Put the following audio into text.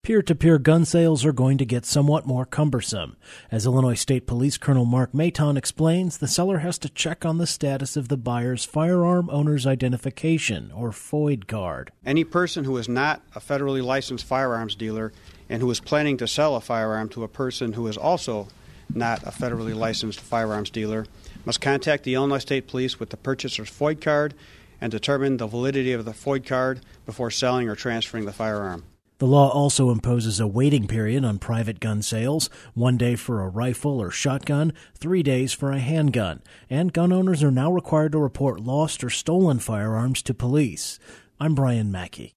Peer-to-peer gun sales are going to get somewhat more cumbersome. As Illinois State Police Colonel Mark Maton explains, the seller has to check on the status of the buyer's firearm owner's identification, or FOID card. Any person who is not a federally licensed firearms dealer and who is planning to sell a firearm to a person who is also not a federally licensed firearms dealer must contact the Illinois State Police with the purchaser's FOID card and determine the validity of the FOID card before selling or transferring the firearm. The law also imposes a waiting period on private gun sales, 1 day for a rifle or shotgun, 3 days for a handgun, and gun owners are now required to report lost or stolen firearms to police. I'm Brian Mackey.